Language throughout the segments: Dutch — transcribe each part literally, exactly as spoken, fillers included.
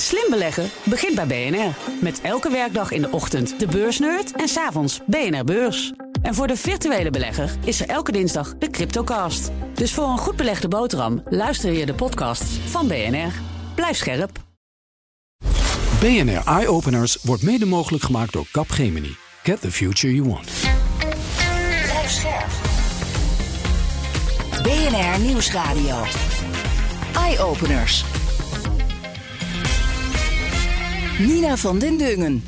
Slim beleggen begint bij B N R. Met elke werkdag in de ochtend de beursnerd en 's avonds B N R Beurs. En voor de virtuele belegger is er elke dinsdag de Cryptocast. Dus voor een goed belegde boterham luister je de podcasts van B N R. Blijf scherp. B N R Eye Openers wordt mede mogelijk gemaakt door Capgemini. Get the future you want. Blijf scherp. B N R Nieuwsradio. Eye Openers. Nina van den Dungen.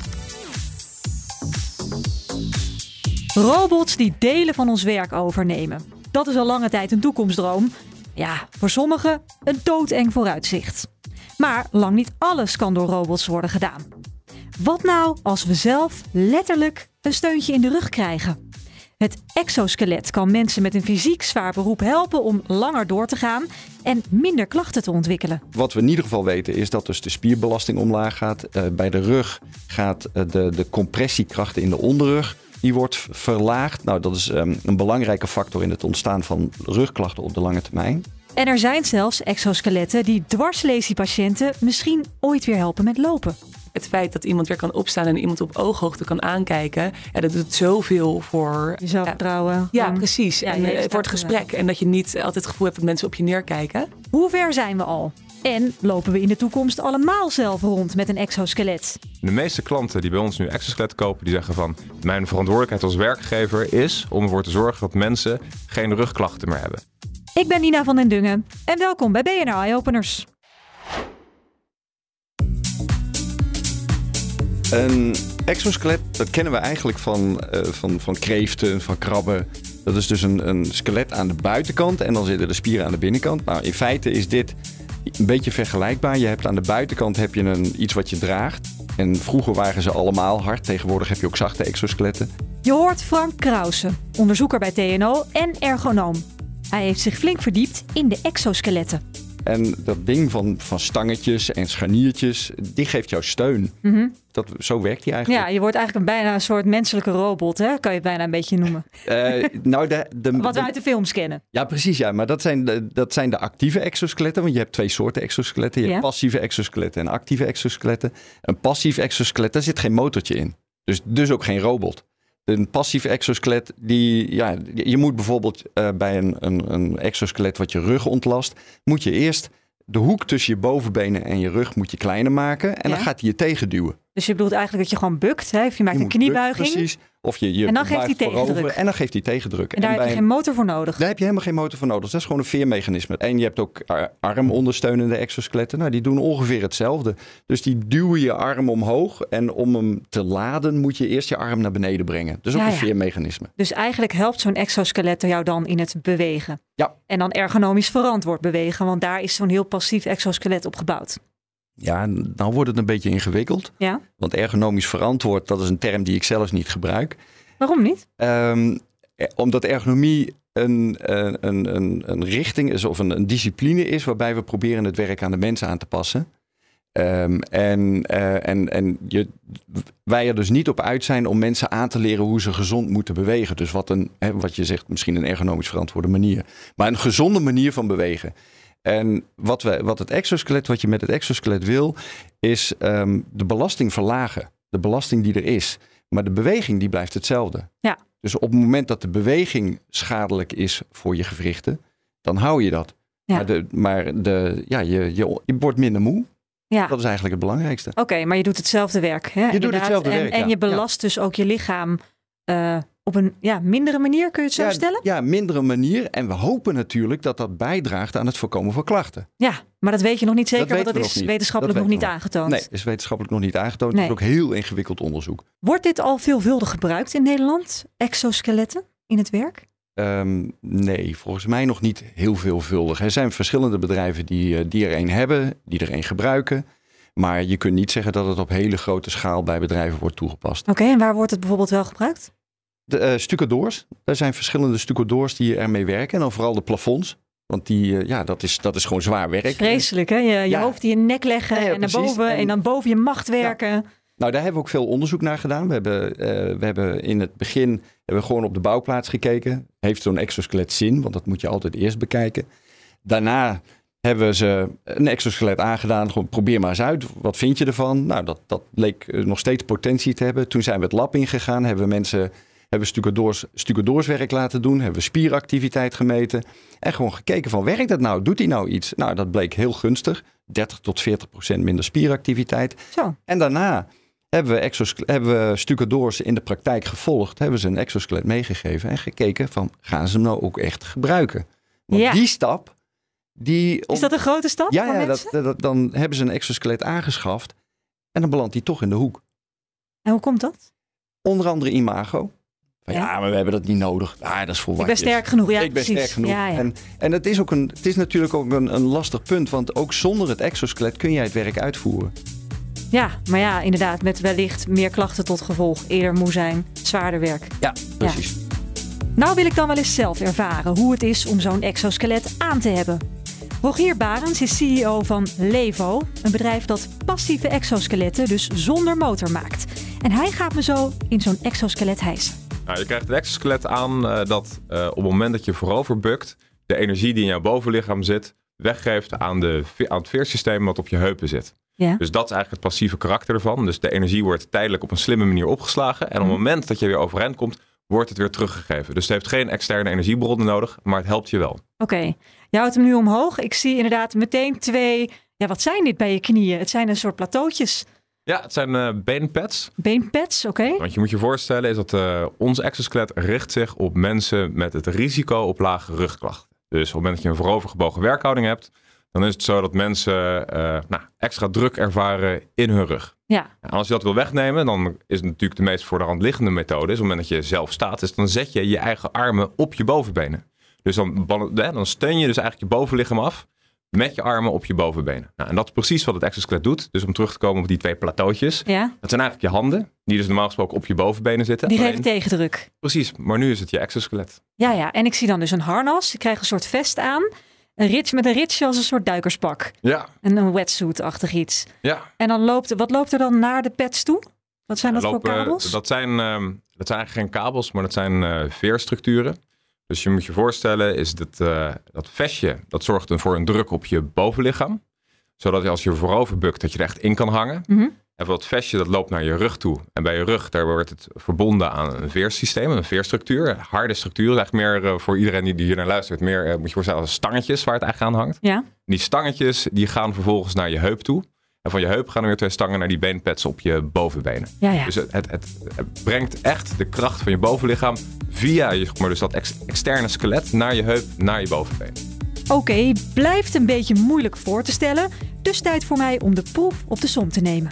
Robots die delen van ons werk overnemen. Dat is al lange tijd een toekomstdroom. Ja, voor sommigen een doodeng vooruitzicht. Maar lang niet alles kan door robots worden gedaan. Wat nou als we zelf letterlijk een steuntje in de rug krijgen? Het exoskelet kan mensen met een fysiek zwaar beroep helpen om langer door te gaan en minder klachten te ontwikkelen. Wat we in ieder geval weten is dat dus de spierbelasting omlaag gaat. Uh, bij de rug gaat uh, de, de compressiekrachten in de onderrug, die wordt verlaagd. Nou, dat is um, een belangrijke factor in het ontstaan van rugklachten op de lange termijn. En er zijn zelfs exoskeletten die dwarslesiepatiënten misschien ooit weer helpen met lopen. Het feit dat iemand weer kan opstaan en iemand op ooghoogte kan aankijken, ja, dat doet zoveel voor je zelfvertrouwen. Ja, ja, precies. Ja, en uh, voor het gesprek. En dat je niet altijd het gevoel hebt dat mensen op je neerkijken. Hoe ver zijn we al? En lopen we in de toekomst allemaal zelf rond met een exoskelet? De meeste klanten die bij ons nu exoskelet kopen, die zeggen van mijn verantwoordelijkheid als werkgever is om ervoor te zorgen dat mensen geen rugklachten meer hebben. Ik ben Nina van den Dungen en welkom bij B N R Eye Openers. Een exoskelet, dat kennen we eigenlijk van, uh, van, van kreeften, van krabben. Dat is dus een, een skelet aan de buitenkant en dan zitten de spieren aan de binnenkant. Nou, in feite is dit een beetje vergelijkbaar. Je hebt aan de buitenkant heb je een, iets wat je draagt. En vroeger waren ze allemaal hard. Tegenwoordig heb je ook zachte exoskeletten. Je hoort Frank Krause, onderzoeker bij T N O en ergonoom. Hij heeft zich flink verdiept in de exoskeletten. En dat ding van, van stangetjes en scharniertjes, die geeft jou steun. Mm-hmm. Dat, zo werkt die eigenlijk. Ja, je wordt eigenlijk een, bijna een soort menselijke robot, hè? Kan je het bijna een beetje noemen. Uh, nou de, de, Wat we de, uit de films kennen. Ja, precies. Ja. Maar dat zijn, de, dat zijn de actieve exoskeletten. Want je hebt twee soorten exoskeletten. Je ja. hebt passieve exoskeletten en actieve exoskeletten. Een passief exoskelet, daar zit geen motortje in. Dus, dus ook geen robot. Een passief exoskelet, die, ja, je moet bijvoorbeeld uh, bij een, een, een exoskelet wat je rug ontlast, moet je eerst de hoek tussen je bovenbenen en je rug moet je kleiner maken. En ja. dan gaat hij je tegenduwen. Dus je bedoelt eigenlijk dat je gewoon bukt, hè? Of je maakt je een kniebuiging. Bukken, precies. Of je, je en dan geeft hij tegendruk. En dan geeft hij tegendruk. En daar en heb je geen motor voor nodig. Daar heb je helemaal geen motor voor nodig. Dat is gewoon een veermechanisme. En je hebt ook armondersteunende exoskeletten. Nou, die doen ongeveer hetzelfde. Dus die duwen je arm omhoog. En om hem te laden moet je eerst je arm naar beneden brengen. Dus ook ja, een ja. veermechanisme. Dus eigenlijk helpt zo'n exoskelet jou dan in het bewegen. Ja. En dan ergonomisch verantwoord bewegen. Want daar is zo'n heel passief exoskelet op gebouwd. Ja, nou wordt het een beetje ingewikkeld. Ja. Want ergonomisch verantwoord, dat is een term die ik zelf niet gebruik. Waarom niet? Um, omdat ergonomie een, een, een, een richting is of een, een discipline is waarbij we proberen het werk aan de mensen aan te passen. Um, en uh, en, en je, wij er dus niet op uit zijn om mensen aan te leren hoe ze gezond moeten bewegen. Dus wat, een, hè, wat je zegt, misschien een ergonomisch verantwoorde manier. Maar een gezonde manier van bewegen. En wat, we, wat het exoskelet, wat je met het exoskelet wil, is um, de belasting verlagen. De belasting die er is. Maar de beweging die blijft hetzelfde. Ja. Dus op het moment dat de beweging schadelijk is voor je gewrichten, dan hou je dat. Ja. Maar, de, maar de, ja, je, je, je wordt minder moe. Ja. Dat is eigenlijk het belangrijkste. Oké, okay, maar je doet hetzelfde werk. Hè? Je Inderdaad. doet hetzelfde en, werk, En ja. je belast ja. dus ook je lichaam uh, op een ja, mindere manier, kun je het zo ja, stellen? Ja, mindere manier. En we hopen natuurlijk dat dat bijdraagt aan het voorkomen van klachten. Ja, maar dat weet je nog niet zeker, dat want dat is nog wetenschappelijk dat nog niet nog. aangetoond. Nee, is wetenschappelijk nog niet aangetoond. Nee. Het is ook heel ingewikkeld onderzoek. Wordt dit al veelvuldig gebruikt in Nederland, exoskeletten, in het werk? Um, nee, volgens mij nog niet heel veelvuldig. Er zijn verschillende bedrijven die, die er een hebben, die er een gebruiken. Maar je kunt niet zeggen dat het op hele grote schaal bij bedrijven wordt toegepast. Oké, okay, en waar wordt het bijvoorbeeld wel gebruikt? De uh, stucadoors. Er zijn verschillende stucadoors die ermee werken. En dan vooral de plafonds. Want die, uh, ja, dat is, dat is gewoon zwaar werk. Vreselijk, hè? Je, je ja. hoofd in je nek leggen ja, ja, en naar boven. En, en dan boven je macht werken. Ja. Nou, daar hebben we ook veel onderzoek naar gedaan. We hebben, uh, we hebben in het begin hebben we gewoon op de bouwplaats gekeken. Heeft zo'n exoskelet zin? Want dat moet je altijd eerst bekijken. Daarna hebben we ze een exoskelet aangedaan. Gewoon, probeer maar eens uit. Wat vind je ervan? Nou, dat, dat leek nog steeds potentie te hebben. Toen zijn we het lab ingegaan. Hebben we mensen hebben stucadoors, stucadoorswerk laten doen. Hebben we spieractiviteit gemeten. En gewoon gekeken van, werkt dat nou? Doet hij nou iets? Nou, dat bleek heel gunstig. dertig tot veertig procent minder spieractiviteit. Zo. En daarna hebben we, exoskelet, hebben we stucadoors in de praktijk gevolgd. Hebben ze een exoskelet meegegeven. En gekeken van, gaan ze hem nou ook echt gebruiken? Want Ja. die stap... Die, Is dat een grote stap ja, voor ja mensen? dat, dat, dan hebben ze een exoskelet aangeschaft. En dan belandt die toch in de hoek. En hoe komt dat? Onder andere imago. Van, ja. Ja. maar we hebben dat niet nodig. Ah, dat is voor Ik ben watjes. sterk genoeg. Ja, ik ben precies. sterk genoeg. Ja, ja. En, en het, is ook een, het is natuurlijk ook een, een lastig punt. Want ook zonder het exoskelet kun jij het werk uitvoeren. ja, maar ja, inderdaad. Met wellicht meer klachten tot gevolg. Eerder moe zijn, zwaarder werk. Ja, precies. Nou wil ik dan wel eens zelf ervaren hoe het is om zo'n exoskelet aan te hebben. Rogier Barends is C E O van Levo, een bedrijf dat passieve exoskeletten, dus zonder motor, maakt. En hij gaat me zo in zo'n exoskelet hijsen. Nou, je krijgt een exoskelet aan uh, dat uh, op het moment dat je voorover bukt, de energie die in jouw bovenlichaam zit, weggeeft aan, de, aan het veersysteem wat op je heupen zit. Ja. Dus dat is eigenlijk het passieve karakter ervan. Dus de energie wordt tijdelijk op een slimme manier opgeslagen. En op het moment dat je weer overeind komt, wordt het weer teruggegeven. Dus het heeft geen externe energiebronnen nodig, maar het helpt je wel. Oké, okay. Je houdt hem nu omhoog. Ik zie inderdaad meteen twee... Ja, wat zijn dit bij je knieën? Het zijn een soort plateautjes. Ja, het zijn uh, beenpads. Beenpads, oké. Okay. Want je moet je voorstellen is dat uh, ons exoskelet richt zich op mensen met het risico op lage rugklachten. Dus op het moment dat je een voorovergebogen werkhouding hebt, dan is het zo dat mensen uh, nou, extra druk ervaren in hun rug. Ja. En als je dat wil wegnemen, dan is het natuurlijk de meest voor de hand liggende methode. Is op het moment dat je zelf staat, is dan zet je je eigen armen op je bovenbenen. Dus dan, dan steun je dus eigenlijk je bovenlichaam af met je armen op je bovenbenen. Nou, en dat is precies wat het exoskelet doet. Dus om terug te komen op die twee plateautjes. Ja. Dat zijn eigenlijk je handen, die dus normaal gesproken op je bovenbenen zitten. Die Alleen, geven tegendruk. Precies, maar nu is het je exoskelet. Ja, ja. En ik zie dan dus een harnas. Ik krijg een soort vest aan. Een rits met een ritsje als een soort duikerspak. Ja. En een wetsuit-achtig iets. Ja. En dan loopt, wat loopt er dan naar de pads toe? Wat zijn dat lopen, voor kabels? Dat zijn, uh, dat zijn eigenlijk geen kabels, maar dat zijn uh, veerstructuren. Dus je moet je voorstellen, is dat, uh, dat vestje, dat zorgt voor een druk op je bovenlichaam. Zodat als je voorover bukt, dat je er echt in kan hangen. Mm-hmm. En dat vestje, dat loopt naar je rug toe. En bij je rug, daar wordt het verbonden aan een veersysteem, een veerstructuur. Een harde structuur, eigenlijk meer uh, voor iedereen die hier naar luistert. Meer, uh, moet je voorstellen, als stangetjes waar het eigenlijk aan hangt. Ja. En die stangetjes, die gaan vervolgens naar je heup toe. En van je heup gaan er weer twee stangen naar die beenpads op je bovenbenen. Ja, ja. Dus het, het, het, het brengt echt de kracht van je bovenlichaam via je, maar dus dat ex, externe skelet naar je heup, naar je bovenbeen. Oké, okay, blijft een beetje moeilijk voor te stellen. Dus tijd voor mij om de proef op de som te nemen.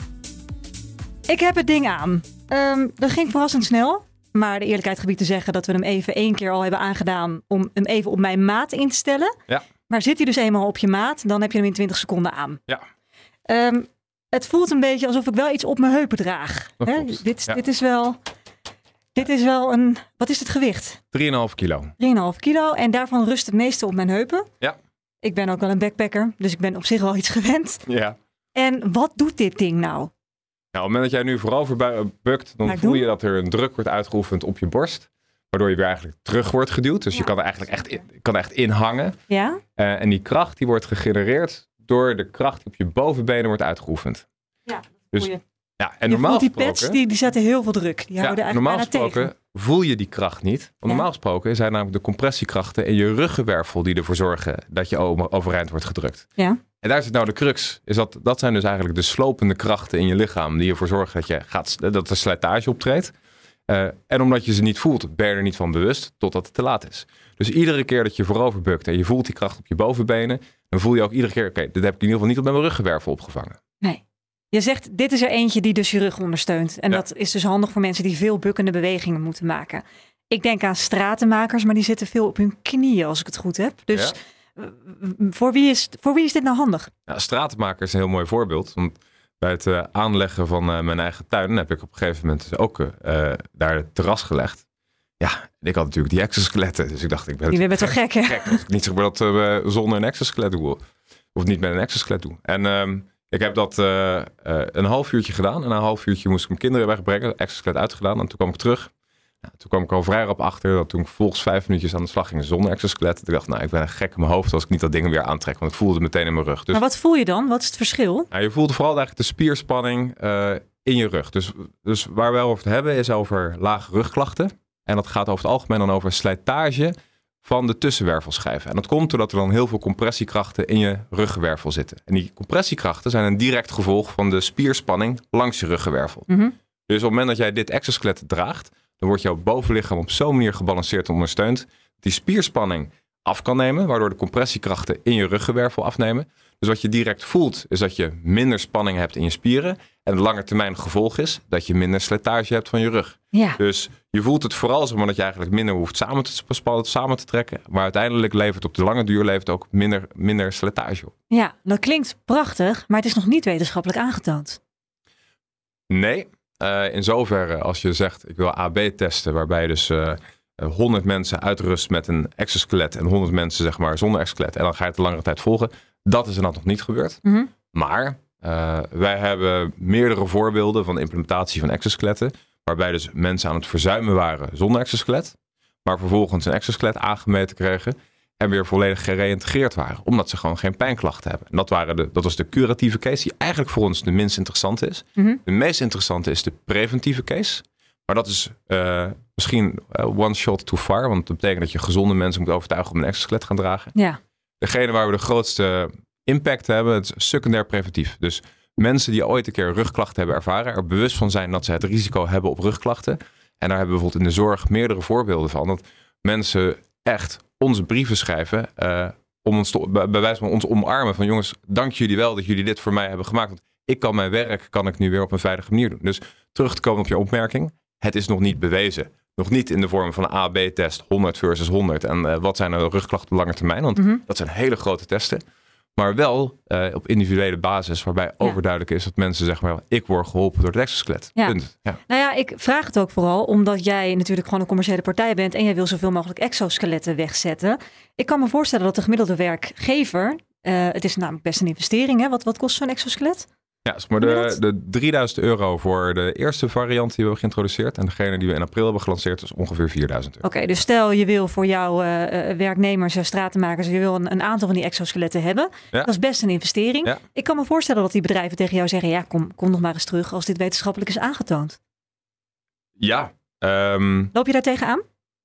Ik heb het ding aan. Um, dat ging verrassend snel. Maar de eerlijkheid gebied te zeggen dat we hem even één keer al hebben aangedaan om hem even op mijn maat in te stellen. Ja. Maar zit hij dus eenmaal op je maat, dan heb je hem in twintig seconden aan. Ja. Um, het voelt een beetje alsof ik wel iets op mijn heupen draag. Hè? Dit, ja. dit is wel... Dit is wel een... Wat is het gewicht? drie komma vijf kilo. drie komma vijf kilo. En daarvan rust het meeste op mijn heupen. Ja. Ik ben ook wel een backpacker. Dus ik ben op zich wel iets gewend. Ja. En wat doet dit ding nou? Nou, op het moment dat jij nu voorover bukt, dan voel doen? je dat er een druk wordt uitgeoefend op je borst. Waardoor je weer eigenlijk terug wordt geduwd. Dus ja. je kan er eigenlijk echt in, kan er echt in hangen. Ja. Uh, en die kracht die wordt gegenereerd door de kracht die op je bovenbenen wordt uitgeoefend. Ja, dus, je. Ja, en je normaal die gesproken, pads die, die zetten heel veel druk. Die houden ja, eigenlijk normaal bijna gesproken tegen. voel je die kracht niet. Want ja. normaal gesproken zijn namelijk de compressiekrachten in je ruggenwervel die ervoor zorgen dat je overeind wordt gedrukt. Ja. En daar zit nou de crux. Is dat, dat zijn dus eigenlijk de slopende krachten in je lichaam die ervoor zorgen dat, je gaat, dat er slijtage optreedt. Uh, en omdat je ze niet voelt, ben je er niet van bewust totdat het te laat is. Dus iedere keer dat je voorover bukt en je voelt die kracht op je bovenbenen, dan voel je ook iedere keer, oké, okay, dit heb ik in ieder geval niet op mijn ruggenwervel opgevangen. Nee. Je zegt, dit is er eentje die dus je rug ondersteunt. En ja. dat is dus handig voor mensen die veel bukkende bewegingen moeten maken. Ik denk aan stratenmakers, maar die zitten veel op hun knieën als ik het goed heb. Dus ja. voor, wie is, voor wie is dit nou handig? Ja, stratenmaker is een heel mooi voorbeeld. Want bij het uh, aanleggen van uh, mijn eigen tuin heb ik op een gegeven moment dus ook uh, daar het terras gelegd. Ja, ik had natuurlijk die exoskeletten. Dus ik dacht, ik ben Je bent toch gek, hè? Gek als ik niet zeg maar dat we uh, zonder een exoskelet doe. Of niet met een exoskelet doe. En um, ik heb dat uh, uh, een half uurtje gedaan. En na een half uurtje moest ik mijn kinderen wegbrengen. Exoskelet uitgedaan. En toen kwam ik terug. Nou, toen kwam ik al vrij rap achter dat toen ik vervolgens vijf minuutjes aan de slag ging zonder exoskelet. Ik dacht, nou, ik ben een gek in mijn hoofd als ik niet dat ding weer aantrek. Want ik voelde het meteen in mijn rug. Dus, maar wat voel je dan? Wat is het verschil? nou, je voelt vooral eigenlijk de spierspanning uh, in je rug. Dus, dus waar we over het hebben is over lage rugklachten. En dat gaat over het algemeen dan over slijtage van de tussenwervelschijven. En dat komt doordat er dan heel veel compressiekrachten in je ruggenwervel zitten. En die compressiekrachten zijn een direct gevolg van de spierspanning langs je ruggenwervel. Mm-hmm. Dus op het moment dat jij dit exoskelet draagt, dan wordt jouw bovenlichaam op zo'n manier gebalanceerd en ondersteund, dat die spierspanning af kan nemen, waardoor de compressiekrachten in je ruggenwervel afnemen. Dus wat je direct voelt, is dat je minder spanning hebt in je spieren. En het langetermijn gevolg is dat je minder slijtage hebt van je rug. Ja. Dus je voelt het vooral zeg maar dat je eigenlijk minder hoeft samen te, samen te trekken. Maar uiteindelijk levert op de lange duur levert ook minder, minder slijtage op. Ja, dat klinkt prachtig, maar het is nog niet wetenschappelijk aangetoond. Nee, uh, in zoverre als je zegt ik wil A B testen, waarbij je dus uh, honderd mensen uitrust met een exoskelet en honderd mensen zeg maar zonder exoskelet. En dan ga je het de langere tijd volgen. Dat is er dan nog niet gebeurd. Mm-hmm. Maar uh, wij hebben meerdere voorbeelden van de implementatie van exoskeletten. Waarbij dus mensen aan het verzuimen waren zonder exoskelet. Maar vervolgens een exoskelet aangemeten kregen. En weer volledig gereïntegreerd waren. Omdat ze gewoon geen pijnklachten hebben. En dat, waren de, dat was de curatieve case die eigenlijk voor ons de minst interessante is. Mm-hmm. De meest interessante is de preventieve case. Maar dat is uh, misschien uh, one shot too far. Want dat betekent dat je gezonde mensen moet overtuigen om een exoskelet te gaan dragen. Ja. Degene waar we de grootste impact hebben, het is secundair preventief. Dus mensen die ooit een keer rugklachten hebben ervaren, er bewust van zijn dat ze het risico hebben op rugklachten. En daar hebben we bijvoorbeeld in de zorg meerdere voorbeelden van. Dat mensen echt onze brieven schrijven, uh, om ons te, bij wijze van ons omarmen. Van jongens, dank jullie wel dat jullie dit voor mij hebben gemaakt. Want ik kan mijn werk, kan ik nu weer op een veilige manier doen. Dus terug te komen op je opmerking, het is nog niet bewezen. Nog niet in de vorm van een A B test, honderd versus honderd. En uh, wat zijn de rugklachten op lange termijn? Want mm-hmm. dat zijn hele grote testen. Maar wel uh, op individuele basis, waarbij ja. overduidelijk is dat mensen zeggen, maar, ik word geholpen door het exoskelet. Ja. Punt. Ja. Nou ja, ik vraag het ook vooral omdat jij natuurlijk gewoon een commerciële partij bent en jij wil zoveel mogelijk exoskeletten wegzetten. Ik kan me voorstellen dat de gemiddelde werkgever, uh, het is namelijk best een investering, hè? Wat, wat kost zo'n exoskelet? Ja, zeg maar de, de drieduizend euro voor de eerste variant die we hebben geïntroduceerd. En degene die we in april hebben gelanceerd is ongeveer vierduizend euro. Oké, okay, dus stel je wil voor jouw uh, werknemers, uh, stratenmakers, je wil een, een aantal van die exoskeletten hebben. Ja. Dat is best een investering. Ja. Ik kan me voorstellen dat die bedrijven tegen jou zeggen, ja, kom, kom nog maar eens terug als dit wetenschappelijk is aangetoond. Ja. Um, Loop je daar tegenaan?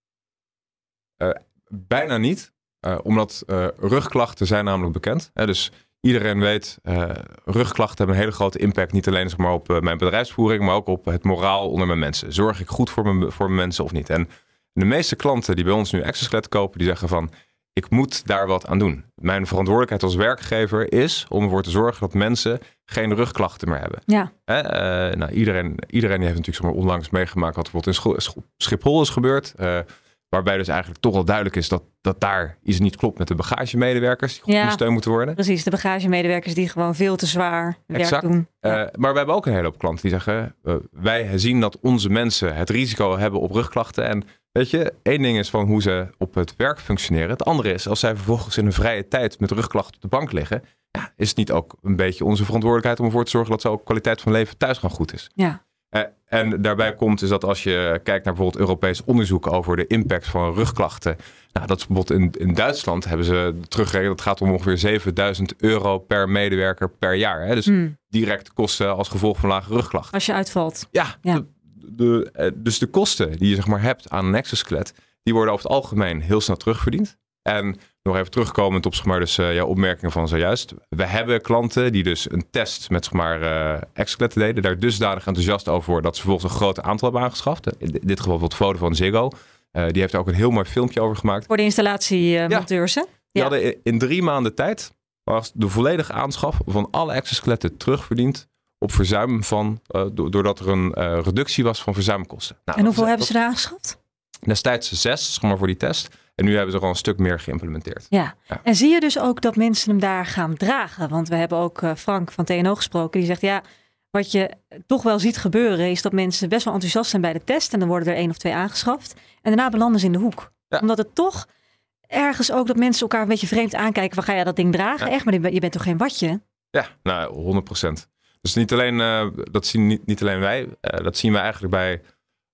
Uh, bijna niet. Uh, omdat uh, rugklachten zijn namelijk bekend. Hè, dus iedereen weet, uh, rugklachten hebben een hele grote impact. Niet alleen zeg maar, op uh, mijn bedrijfsvoering, maar ook op het moraal onder mijn mensen. Zorg ik goed voor mijn, voor mijn mensen of niet? En de meeste klanten die bij ons nu exoskelet kopen, die zeggen van, ik moet daar wat aan doen. Mijn verantwoordelijkheid als werkgever is om ervoor te zorgen dat mensen geen rugklachten meer hebben. Ja. Hè? Uh, nou, iedereen, iedereen die heeft natuurlijk zeg maar, onlangs meegemaakt wat bijvoorbeeld in Schiphol is gebeurd. Uh, Waarbij dus eigenlijk toch wel duidelijk is dat, dat daar iets niet klopt met de bagagemedewerkers die goed ja, ondersteund moeten worden. Precies, de bagagemedewerkers die gewoon veel te zwaar werk exact. doen. Ja. Uh, maar we hebben ook een hele hoop klanten die zeggen, uh, wij zien dat onze mensen het risico hebben op rugklachten. En weet je, één ding is van hoe ze op het werk functioneren. Het andere is, als zij vervolgens in hun vrije tijd met rugklachten op de bank liggen, ja, is het niet ook een beetje onze verantwoordelijkheid om ervoor te zorgen dat ze ook kwaliteit van leven thuis gaan goed is. Ja. Uh, en daarbij komt is dat als je kijkt naar bijvoorbeeld Europees onderzoek over de impact van rugklachten. Nou, dat is bijvoorbeeld in, in Duitsland hebben ze teruggerekend. Dat gaat om ongeveer zevenduizend euro per medewerker per jaar. Hè? Dus hmm. direct kosten als gevolg van lage rugklachten. Als je uitvalt. Ja, ja. De, de, uh, dus de kosten die je zeg maar hebt aan een exoskelet, die worden over het algemeen heel snel terugverdiend. En nog even terugkomend op zeg maar, dus, uh, jouw opmerkingen van zojuist. We hebben klanten die dus een test met zeg maar, uh, exoskeletten deden. Daar dusdanig enthousiast over worden dat ze vervolgens een groot aantal hebben aangeschaft. In dit geval bijvoorbeeld Vodafone Ziggo. Uh, die heeft er ook een heel mooi filmpje over gemaakt. Voor de installatiemonteurs, uh, ja. Die ja. hadden in drie maanden tijd was de volledige aanschaf van alle exoskeletten terugverdiend op verzuim van, uh, doordat er een uh, reductie was van verzuimkosten. Nou, en hoeveel is, hebben dat, ze er aangeschaft? Destijds zes, zeg maar, voor die test. En nu hebben ze er al een stuk meer geïmplementeerd. Ja. ja, en zie je dus ook dat mensen hem daar gaan dragen? Want we hebben ook uh, Frank van T N O gesproken. Die zegt, ja, wat je toch wel ziet gebeuren is dat mensen best wel enthousiast zijn bij de test. En dan worden er één of twee aangeschaft. En daarna belanden ze in de hoek. Ja. Omdat het toch ergens ook dat mensen elkaar een beetje vreemd aankijken. Van, ga je dat ding dragen? Ja. Echt, maar je bent toch geen watje? Ja, nou, honderd procent. Dus niet alleen, uh, dat zien niet, niet alleen wij. Uh, dat zien we eigenlijk bij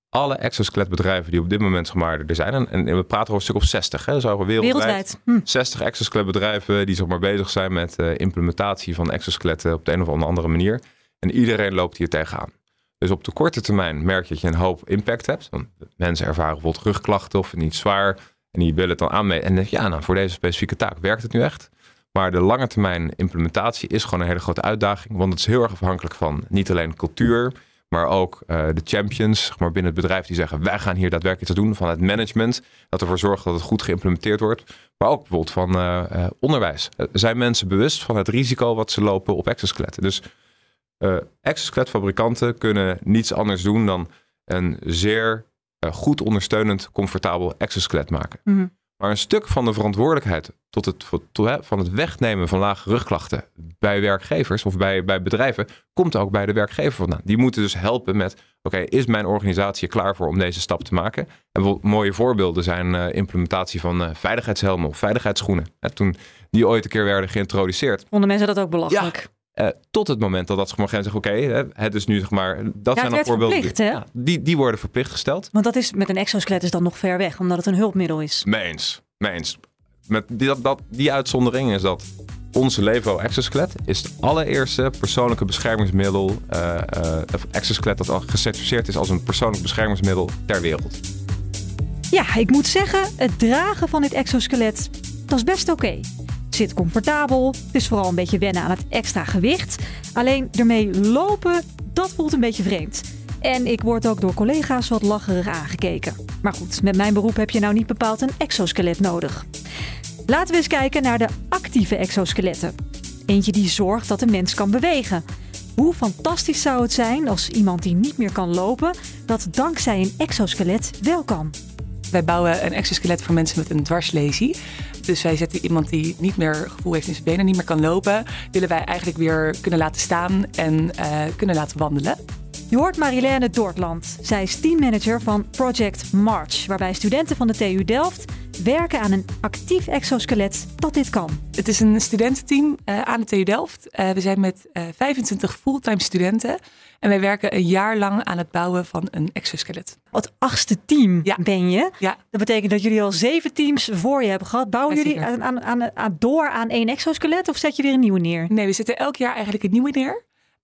alle exoskeletbedrijven die op dit moment zeg maar, er zijn. En, en we praten over een stuk of zestig. Hè, zo wereldwijd. Wereldwijd. Hm. zestig exoskeletbedrijven die zeg maar, bezig zijn met uh, implementatie van exoskeletten op de een of andere manier. En iedereen loopt hier tegenaan. Dus op de korte termijn merk je dat je een hoop impact hebt. Want mensen ervaren bijvoorbeeld rugklachten of niet zwaar. En die willen het dan aanmeten. En dan denk je, ja, nou, voor deze specifieke taak werkt het nu echt. Maar de lange termijn implementatie is gewoon een hele grote uitdaging. Want het is heel erg afhankelijk van niet alleen cultuur, maar ook uh, de champions zeg maar, binnen het bedrijf die zeggen, wij gaan hier daadwerkelijk iets doen. Van het management, dat ervoor zorgt dat het goed geïmplementeerd wordt. Maar ook bijvoorbeeld van uh, uh, onderwijs. Uh, zijn mensen bewust van het risico wat ze lopen op exoskeletten? Dus uh, exoskeletfabrikanten kunnen niets anders doen dan een zeer uh, goed ondersteunend, comfortabel exoskelet maken. Mm-hmm. Maar een stuk van de verantwoordelijkheid tot het, tot, van het wegnemen van lage rugklachten bij werkgevers of bij, bij bedrijven komt ook bij de werkgever vandaan. Die moeten dus helpen met, oké, okay, is mijn organisatie klaar voor om deze stap te maken? En bijvoorbeeld mooie voorbeelden zijn uh, implementatie van uh, veiligheidshelmen of veiligheidsschoenen. En toen die ooit een keer werden geïntroduceerd. Vonden mensen dat ook belachelijk? Ja. Uh, tot het moment dat dat zeg maar, zeggen, oké, okay, het is nu zeg maar, dat ja, zijn dan voorbeelden. Verplicht, hè? Ja, die, die worden verplicht gesteld. Want dat is met een exoskelet is dan nog ver weg, omdat het een hulpmiddel is. Meens, meens. Met die, dat, dat, die uitzondering is dat onze Levo exoskelet is het allereerste persoonlijke beschermingsmiddel, uh, uh, exoskelet dat al gecertificeerd is als een persoonlijk beschermingsmiddel ter wereld. Ja, ik moet zeggen, het dragen van dit exoskelet, dat is best oké. Okay. Het zit comfortabel, het is vooral een beetje wennen aan het extra gewicht. Alleen ermee lopen, dat voelt een beetje vreemd. En ik word ook door collega's wat lacherig aangekeken. Maar goed, met mijn beroep heb je nou niet bepaald een exoskelet nodig. Laten we eens kijken naar de actieve exoskeletten. Eentje die zorgt dat de mens kan bewegen. Hoe fantastisch zou het zijn als iemand die niet meer kan lopen, dat dankzij een exoskelet wel kan? Wij bouwen een exoskelet voor mensen met een dwarslesie. Dus wij zetten iemand die niet meer gevoel heeft in zijn benen, niet meer kan lopen, willen wij eigenlijk weer kunnen laten staan en uh, kunnen laten wandelen. Je hoort Marilène Dortland. Zij is teammanager van Project March, waarbij studenten van de T U Delft werken aan een actief exoskelet dat dit kan. Het is een studententeam uh, aan de T U Delft. Uh, we zijn met uh, vijfentwintig fulltime studenten. En wij werken een jaar lang aan het bouwen van een exoskelet. Het achtste team ja. ben je. Ja. Dat betekent dat jullie al zeven teams voor je hebben gehad. Bouwen ja, jullie aan, aan, aan, aan door aan één exoskelet of zet je weer een nieuwe neer? Nee, we zetten elk jaar eigenlijk een nieuwe neer.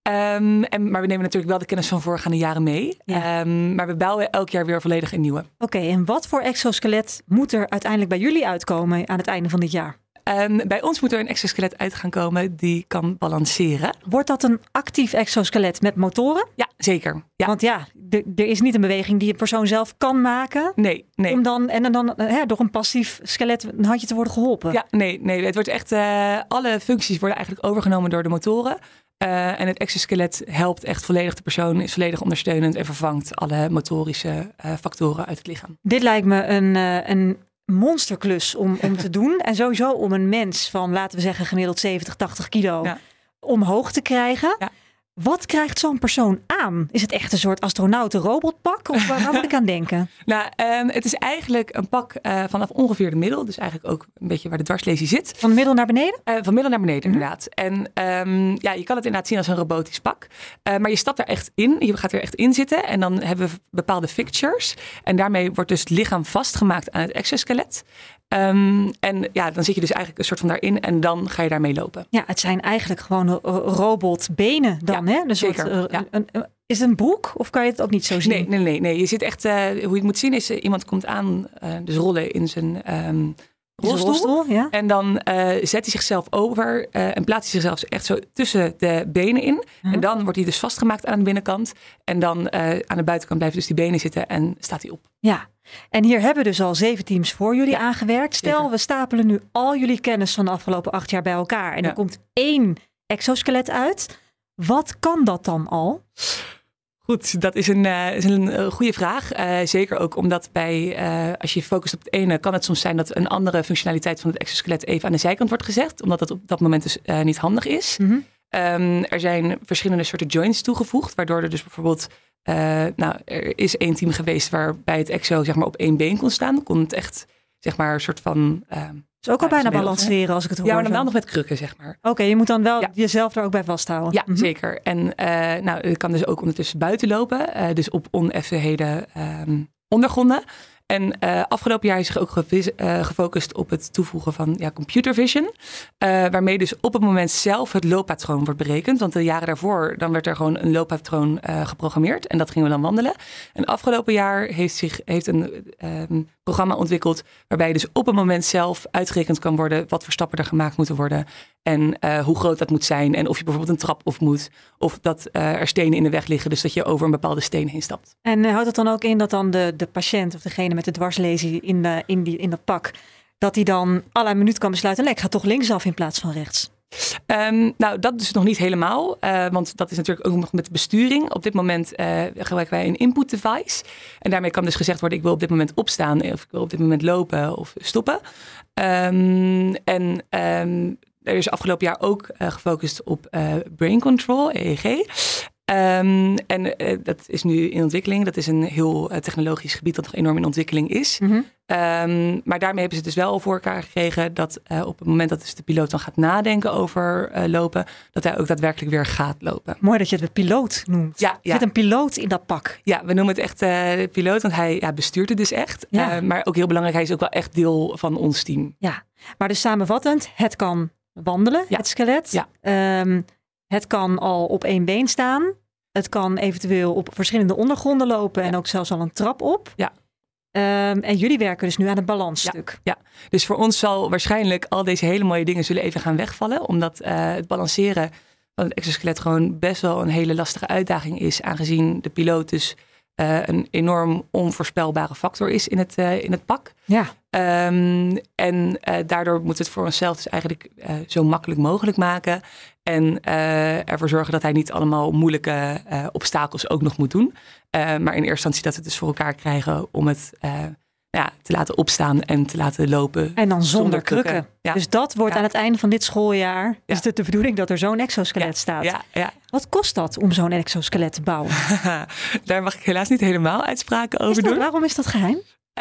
Um, en, maar we nemen natuurlijk wel de kennis van voorgaande jaren mee. Ja. Um, maar we bouwen elk jaar weer volledig een nieuwe. Oké, okay, en wat voor exoskelet moet er uiteindelijk bij jullie uitkomen aan het einde van dit jaar? Um, bij ons moet er een exoskelet uit gaan komen die kan balanceren. Wordt dat een actief exoskelet met motoren? Ja, zeker. Ja. Want ja, er is niet een beweging die een persoon zelf kan maken. Nee, nee. Om dan, en dan hè, door een passief skelet een handje te worden geholpen. Ja, nee, nee. Het wordt echt, uh, alle functies worden eigenlijk overgenomen door de motoren. Uh, en het exoskelet helpt echt volledig de persoon, is volledig ondersteunend en vervangt alle motorische uh, factoren uit het lichaam. Dit lijkt me een, uh, een monsterklus om, om te doen. En sowieso om een mens van, laten we zeggen, gemiddeld zeventig, tachtig kilo ja. omhoog te krijgen. Ja. Wat krijgt zo'n persoon aan? Is het echt een soort astronauten-robotpak? Of waar, waar moet ik aan denken? Nou, um, het is eigenlijk een pak uh, vanaf ongeveer de middel. Dus eigenlijk ook een beetje waar de dwarslesie zit. Van de middel naar beneden? Uh, van middel naar beneden, mm-hmm. inderdaad. En um, ja, je kan het inderdaad zien als een robotisch pak. Uh, maar je stapt er echt in. Je gaat er echt in zitten. En dan hebben we bepaalde fixtures. En daarmee wordt dus het lichaam vastgemaakt aan het exoskelet. Um, en ja, dan zit je dus eigenlijk een soort van daarin en dan ga je daarmee lopen. Ja, het zijn eigenlijk gewoon uh, robotbenen dan, ja, hè? Dus zeker. Soort, uh, ja. een, een, is het een broek of kan je het ook niet zo zien? Nee, nee, nee. nee. Je zit echt, uh, hoe je het moet zien is, uh, iemand komt aan, uh, dus rollen in zijn um, rolstoel. rolstoel ja. En dan uh, zet hij zichzelf over uh, en plaatst hij zichzelf echt zo tussen de benen in. Uh-huh. En dan wordt hij dus vastgemaakt aan de binnenkant. En dan uh, aan de buitenkant blijven dus die benen zitten en staat hij op. Ja. En hier hebben dus al zeven teams voor jullie ja, aangewerkt. Stel, zeker. We stapelen nu al jullie kennis van de afgelopen acht jaar bij elkaar. En ja. er komt één exoskelet uit. Wat kan dat dan al? Goed, dat is een, uh, is een uh, goede vraag. Uh, zeker ook omdat bij, uh, als je focust op het ene, kan het soms zijn dat een andere functionaliteit van het exoskelet even aan de zijkant wordt gezet. Omdat dat op dat moment dus uh, niet handig is. Mm-hmm. Um, er zijn verschillende soorten joints toegevoegd, waardoor er dus bijvoorbeeld Uh, nou, er is één team geweest waarbij het exo zeg maar op één been kon staan. Dan kon het echt zeg maar een soort van uh, Dus ook al Ja, bijna dat is een balanceren heel- als ik het hoor. Ja, maar dan zo. wel nog met krukken, zeg maar. Oké, je moet dan wel Ja. jezelf er ook bij vasthouden. Ja, Mhm. zeker. En uh, nou, ik kan dus ook ondertussen buiten lopen. Uh, dus op oneffenheden um, ondergronden. En uh, afgelopen jaar is zich ook gevis, uh, gefocust op het toevoegen van ja, computer vision. Uh, waarmee dus op het moment zelf het looppatroon wordt berekend. Want de jaren daarvoor dan werd er gewoon een looppatroon uh, geprogrammeerd. En dat gingen we dan wandelen. En afgelopen jaar heeft zich heeft een um, programma ontwikkeld. Waarbij dus op het moment zelf uitgerekend kan worden wat voor stappen er gemaakt moeten worden. En uh, hoe groot dat moet zijn. En of je bijvoorbeeld een trap op moet. Of dat uh, er stenen in de weg liggen. Dus dat je over een bepaalde steen heen stapt. En uh, houdt het dan ook in dat dan de, de patiënt of degene met de dwarslesie in, de, in, die, in dat pak. Dat die dan à la minuut kan besluiten. Nee, ik ga toch linksaf in plaats van rechts. Um, nou, dat is nog niet helemaal. Uh, want dat is natuurlijk ook nog met de besturing. Op dit moment uh, gebruiken wij een input device. En daarmee kan dus gezegd worden, ik wil op dit moment opstaan. Of ik wil op dit moment lopen of stoppen. Um, en um, er is afgelopen jaar ook uh, gefocust op uh, brain control, E E G. Um, en uh, dat is nu in ontwikkeling. Dat is een heel uh, technologisch gebied dat nog enorm in ontwikkeling is. Mm-hmm. Um, maar daarmee hebben ze het dus wel voor elkaar gekregen dat uh, op het moment dat dus de piloot dan gaat nadenken over uh, lopen, dat hij ook daadwerkelijk weer gaat lopen. Mooi dat je het de piloot noemt. Ja, er ja. zit een piloot in dat pak. Ja, we noemen het echt uh, piloot, want hij ja, bestuurt het dus echt. Ja. Uh, maar ook heel belangrijk, hij is ook wel echt deel van ons team. Ja, maar dus samenvattend, het kan wandelen, ja. het skelet. Ja. Um, het kan al op één been staan. Het kan eventueel op verschillende ondergronden lopen en ook zelfs al een trap op. Ja. Um, en jullie werken dus nu aan het balansstuk. Ja, ja, dus voor ons zal waarschijnlijk al deze hele mooie dingen zullen even gaan wegvallen. Omdat uh, het balanceren van het exoskelet gewoon best wel een hele lastige uitdaging is. Aangezien de piloot dus uh, een enorm onvoorspelbare factor is in het, uh, in het pak. Ja. Um, en uh, daardoor moeten we het voor onszelf dus eigenlijk uh, zo makkelijk mogelijk maken. En uh, ervoor zorgen dat hij niet allemaal moeilijke uh, obstakels ook nog moet doen. Uh, maar in eerste instantie dat we het dus voor elkaar krijgen om het uh, ja, te laten opstaan en te laten lopen. En dan zonder, zonder krukken. krukken. Ja. Dus dat wordt ja. aan het einde van dit schooljaar, ja. is het de bedoeling dat er zo'n exoskelet ja. staat. Ja. Ja. Wat kost dat om zo'n exoskelet te bouwen? Daar mag ik helaas niet helemaal uitspraken over is dat, doen. Waarom is dat geheim?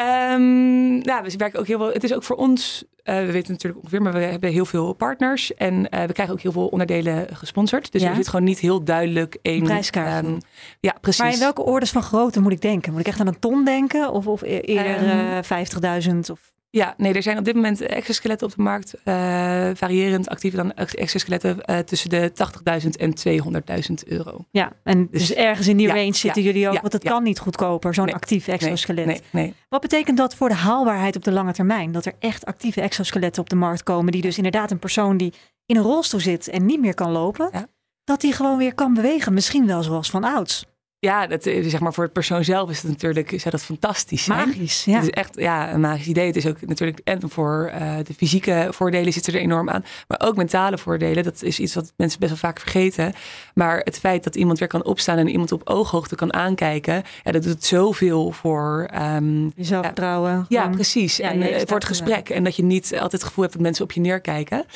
Um, nou, we werken ook heel veel. Het is ook voor ons, uh, we weten natuurlijk ongeveer, maar we hebben heel veel partners. En uh, we krijgen ook heel veel onderdelen gesponsord. Dus ja. er zit gewoon niet heel duidelijk één prijskaart. Um, ja, precies. Maar in welke orders van grootte moet ik denken? Moet ik echt aan een ton denken? Of, of eerder um, uh, vijftigduizend? Of... Ja, nee, er zijn op dit moment exoskeletten op de markt. Uh, variërend actief dan exoskeletten uh, tussen de tachtigduizend en tweehonderdduizend euro. Ja, en dus, dus ergens in die ja, range zitten ja, jullie ook. ja, want het ja. kan niet goedkoper, zo'n nee, actief exoskelet. Nee, nee, nee. Wat betekent dat voor de haalbaarheid op de lange termijn? Dat er echt actieve exoskeletten op de markt komen. Die dus inderdaad een persoon die in een rolstoel zit en niet meer kan lopen. Ja. Dat die gewoon weer kan bewegen. Misschien wel zoals van ouds. Ja, dat, zeg maar voor het persoon zelf is het natuurlijk is dat fantastisch. Magisch, ja. Het is echt ja, een magisch idee. Het is ook natuurlijk en voor uh, de fysieke voordelen zitten er enorm aan. Maar ook mentale voordelen. Dat is iets wat mensen best wel vaak vergeten. Maar het feit dat iemand weer kan opstaan en iemand op ooghoogte kan aankijken. Ja, dat doet zoveel voor... Um, je zelfvertrouwen. Ja, ja, precies. Ja, en uh, voor het gesprek. En dat je niet altijd het gevoel hebt dat mensen op je neerkijken.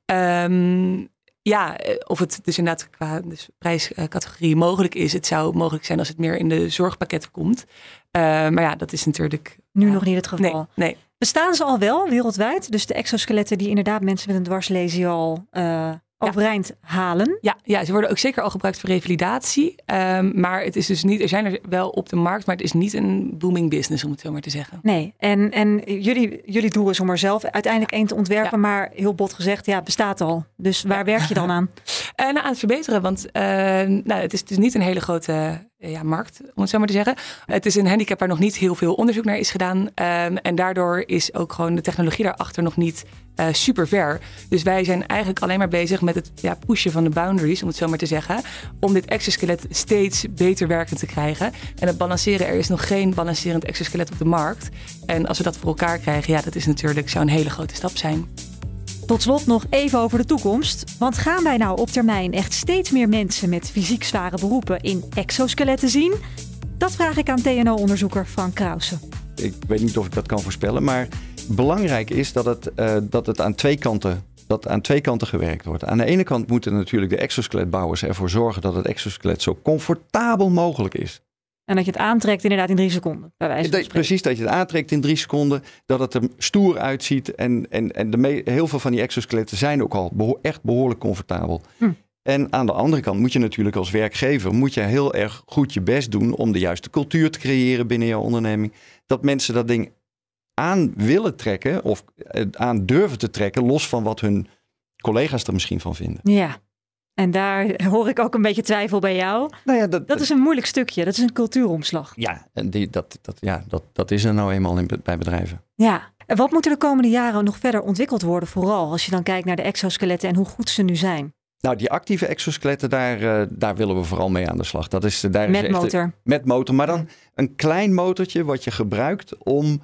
Um, Ja, of het dus inderdaad qua dus prijscategorie mogelijk is. Het zou mogelijk zijn als het meer in de zorgpakketten komt. Uh, maar ja, dat is natuurlijk... Nu uh, nog niet het geval. Nee, nee. Bestaan ze al wel wereldwijd? Dus de exoskeletten die inderdaad mensen met een dwarslesie al uh, overeind ja. halen? Ja, ja, ze worden ook zeker al gebruikt voor revalidatie. Um, maar het is dus niet, er zijn er wel op de markt, maar het is niet een booming business, om het zo maar te zeggen. Nee, en, en jullie, jullie doel is om er zelf uiteindelijk één te ontwerpen, ja. maar heel bot gezegd, ja, bestaat al. Dus waar ja. werk je dan aan? Uh, nou, aan het verbeteren, want uh, nou, het is dus niet een hele grote uh, ja, markt, om het zo maar te zeggen. Het is een handicap waar nog niet heel veel onderzoek naar is gedaan. Um, en daardoor is ook gewoon de technologie daarachter nog niet uh, super ver. Dus wij zijn eigenlijk alleen maar bezig met het ja, pushen van de boundaries, om het zo maar te zeggen. Om dit exoskelet steeds beter werkend te krijgen. En het balanceren, er is nog geen balancerend exoskelet op de markt. En als we dat voor elkaar krijgen, ja, dat is natuurlijk, zou een hele grote stap zijn. Tot slot nog even over de toekomst. Want gaan wij nou op termijn echt steeds meer mensen met fysiek zware beroepen in exoskeletten zien? Dat vraag ik aan T N O-onderzoeker Frank Krause. Ik weet niet of ik dat kan voorspellen, maar belangrijk is dat het, uh, dat het aan twee kanten, dat aan twee kanten gewerkt wordt. Aan de ene kant moeten natuurlijk de exoskeletbouwers ervoor zorgen dat het exoskelet zo comfortabel mogelijk is. En dat je het aantrekt inderdaad in drie seconden. Bij wijze van Dat, spreken. precies, dat je het aantrekt in drie seconden. Dat het er stoer uitziet. En, en, en de me- heel veel van die exoskeletten zijn ook al beho- echt behoorlijk comfortabel. Hm. En aan de andere kant moet je natuurlijk als werkgever... moet je heel erg goed je best doen om de juiste cultuur te creëren binnen jouw onderneming. Dat mensen dat ding aan willen trekken of aan durven te trekken... los van wat hun collega's er misschien van vinden. Ja, en daar hoor ik ook een beetje twijfel bij jou. Nou ja, dat, Dat is een moeilijk stukje. Dat is een cultuuromslag. Ja, en die, dat, dat, ja dat, dat is er nou eenmaal in, bij bedrijven. Ja. En wat moet er de komende jaren nog verder ontwikkeld worden? Vooral als je dan kijkt naar de exoskeletten en hoe goed ze nu zijn. Nou, die actieve exoskeletten, daar, uh, daar willen we vooral mee aan de slag. Dat is, daar Met is echt, motor. Met motor, maar dan een klein motortje wat je gebruikt om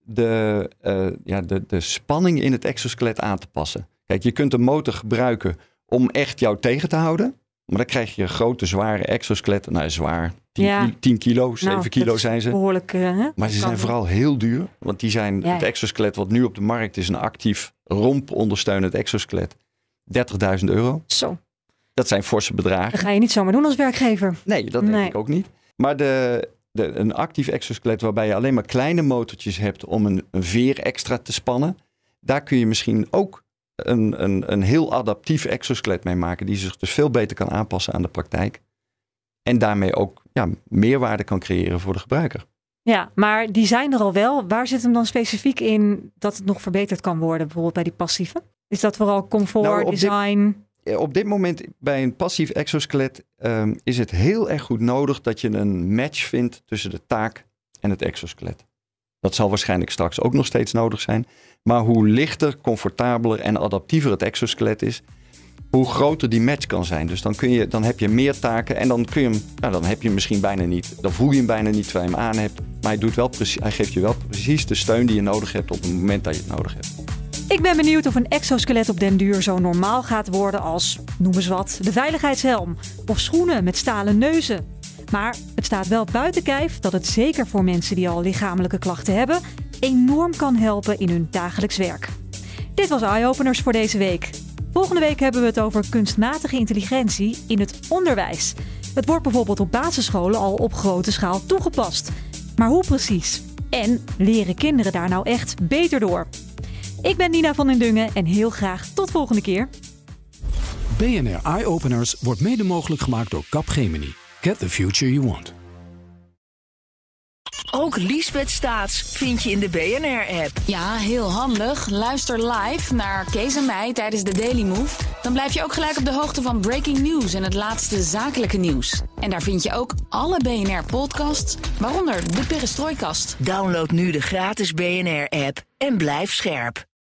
de, uh, ja, de, de spanning in het exoskelet aan te passen. Kijk, je kunt een motor gebruiken om echt jou tegen te houden. Maar dan krijg je grote, zware exoskeletten. Nou, zwaar. tien kilo, zeven nou, kilo zijn ze. Behoorlijk. Uh, hè? Maar ze zijn vooral heel duur. Want die zijn, Ja. het exoskelet wat nu op de markt is, een actief rompondersteunend exoskelet. dertigduizend euro. Zo, Dat zijn forse bedragen. dat ga je niet zomaar doen als werkgever. Nee, dat Nee. denk ik ook niet. Maar de, de, een actief exoskelet waarbij je alleen maar kleine motortjes hebt om een, een veer extra te spannen. Daar kun je misschien ook een, een, een heel adaptief exoskelet mee maken. Die zich dus veel beter kan aanpassen aan de praktijk. En daarmee ook ja, meerwaarde kan creëren voor de gebruiker. Ja, maar die zijn er al wel. Waar zit hem dan specifiek in dat het nog verbeterd kan worden? Bijvoorbeeld bij die passieve? Is dat vooral comfort, Nou, op dit- design? Op dit moment bij een passief exoskelet um, is het heel erg goed nodig dat je een match vindt tussen de taak en het exoskelet. Dat zal waarschijnlijk straks ook nog steeds nodig zijn. Maar hoe lichter, comfortabeler en adaptiever het exoskelet is, hoe groter die match kan zijn. Dus dan, kun je, dan heb je meer taken en dan, kun je hem, nou, dan heb je hem misschien bijna niet. Dan voel je hem bijna niet terwijl je hem aan hebt. Maar hij, doet wel precies, hij geeft je wel precies de steun die je nodig hebt op het moment dat je het nodig hebt. Ik ben benieuwd of een exoskelet op den duur zo normaal gaat worden als, noem eens wat, de veiligheidshelm of schoenen met stalen neuzen. Maar het staat wel buiten kijf dat het zeker voor mensen die al lichamelijke klachten hebben enorm kan helpen in hun dagelijks werk. Dit was Eye-Openers voor deze week. Volgende week hebben we het over kunstmatige intelligentie in het onderwijs. Het wordt bijvoorbeeld op basisscholen al op grote schaal toegepast. Maar hoe precies? En leren kinderen daar nou echt beter door? Ik ben Nina van den Dungen en heel graag tot volgende keer. B N R Eye-Openers wordt mede mogelijk gemaakt door Capgemini. Get the future you want. Ook Liesbeth Staats vind je in de B N R-app. Ja, heel handig. Luister live naar Kees en mij tijdens de Daily Move. Dan blijf je ook gelijk op de hoogte van breaking news en het laatste zakelijke nieuws. En daar vind je ook alle B N R-podcasts, waaronder de Perestrooikast. Download nu de gratis B N R-app en blijf scherp.